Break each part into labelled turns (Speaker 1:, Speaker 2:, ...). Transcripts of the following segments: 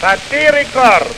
Speaker 1: Happy record.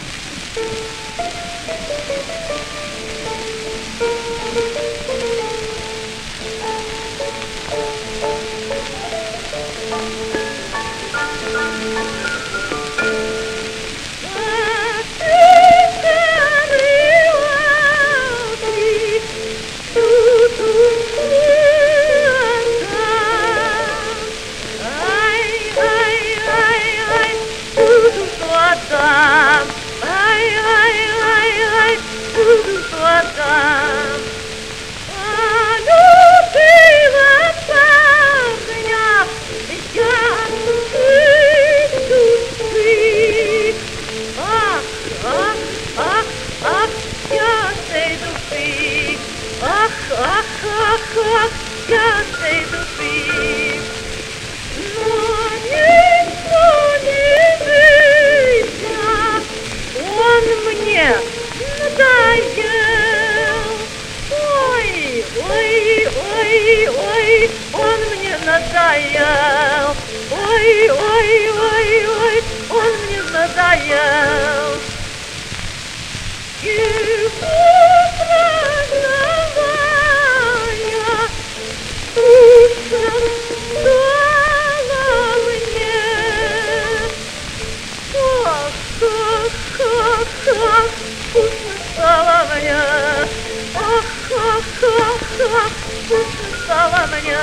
Speaker 2: Я sei души, но никто не меня, он мне надоел. Ой, ой, ой, ой, он мне надоел. Ой, ой, ой, ой, он мне надоел. Его вкусно стало мне.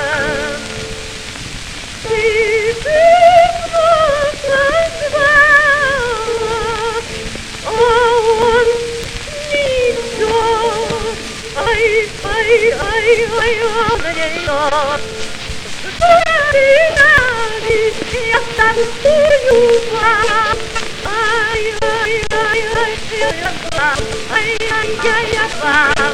Speaker 2: Ты вновь назвала, а он не идет. Ай, ай, ай, ай, он не идет. Я танцую вам. Ай, ай, ай, ай, ай, ай, ай, ай, ай, ай.